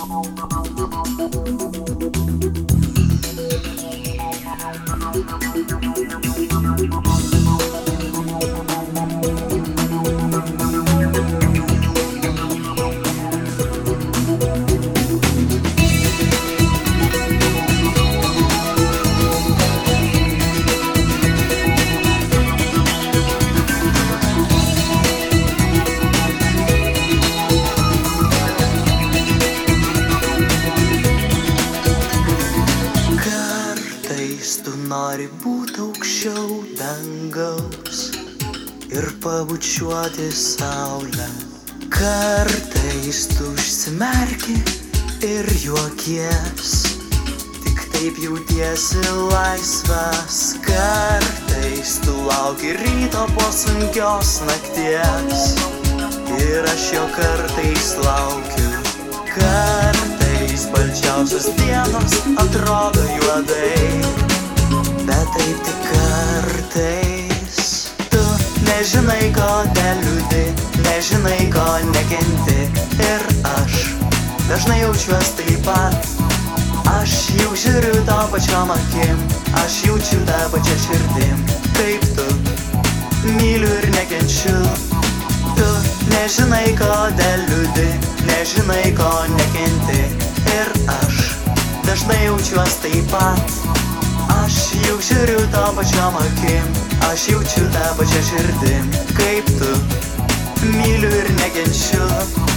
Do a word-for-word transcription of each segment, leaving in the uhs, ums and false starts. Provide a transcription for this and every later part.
Nori būt aukščiau dangaus ir pabučiuoti saulę. Kartais tu užsimerki ir juokies, tik taip jautiesi laisvas. Kartais tu lauki ryto po sunkios nakties ir aš jo kartais laukiu. Kartais balčiausios dienos atrodo juodai, bet taip tik kartais. Tu nežinai, kodėl liūdi, nežinai, ko nekenti. Ir aš dažnai jaučiuos taip pat. Aš jau žiūriu to pačiom akim, aš jaučiu tą pačią širdim. Kaip tu, myliu ir nekenčiu. Tu nežinai, kodėl liūdi, nežinai, ko nekenti. Ir aš dažnai jaučiuos taip pat. Aš jau žiūriu to pačiom akim, aš jaučiu tą pačią širdim. Kaip tu, myliu ir nekenčiu.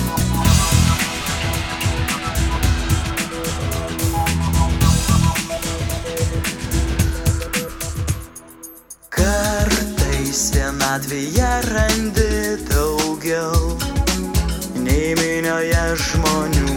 Kartais vienatvėje randi daugiau nei minioje žmonių.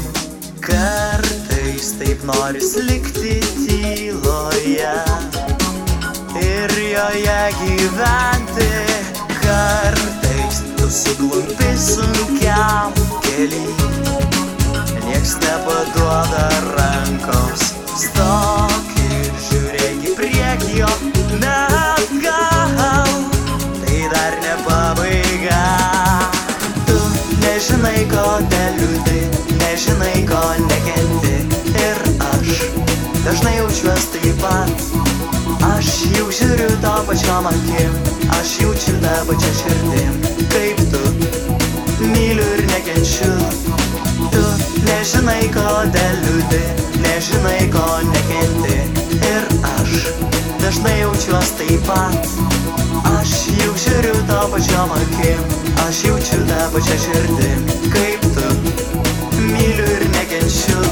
Kartais taip noris likti tyloje ir joje gyventi. Kartais tu suklumpi sunkiam kely, nieks nepaduoda rankos. Stok ir žiūrėk į priekį, jo ne atgal, tai dar ne pabaiga. Tu nežinai, kodėl liūdi, nežinai, ko nekenti. Ir aš dažnai jaučiuos taip pat. Aš jau žiūriu to pačiom akim, aš jaučiu tą pačią širdim. Kaip tu, myliu ir nekenčiu. Tu nežinai, kodėl liūdi, nežinai, ko nekenti. Ir aš dažnai jaučiuos taip pat. Aš jau žiūriu to pačiom akim, aš jaučiu tą pačią širdim. Kaip tu, myliu ir nekenčiu.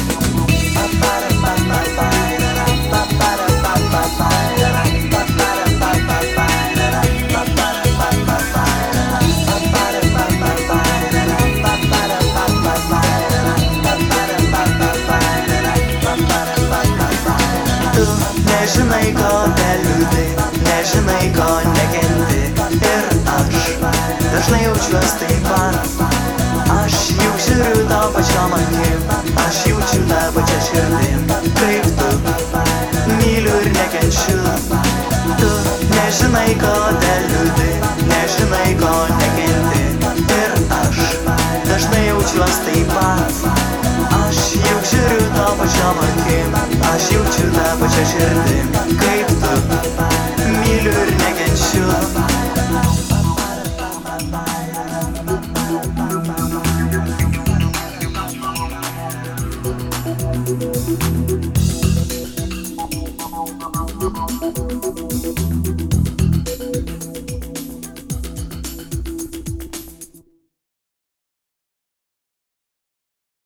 Tu nežinai, kodėl liūdi, nežinai, ko nekenti. Ir aš dažnai jaučiuos taip pat. Aš jau žiūriu to pačiom akim, aš jaučiu tą pačią širdim. Kaip tu, myliu ir nekenčiu. Tu nežinai, kodėl liūdi, nežinai, ko nekenti. Ir aš dažnai jaučiuos taip pat. Aš jau žiūriu to pačiom akim, aš jaučiu tą pačią širdim. Kaip tu, myliu ir nekenčiu. Thank you.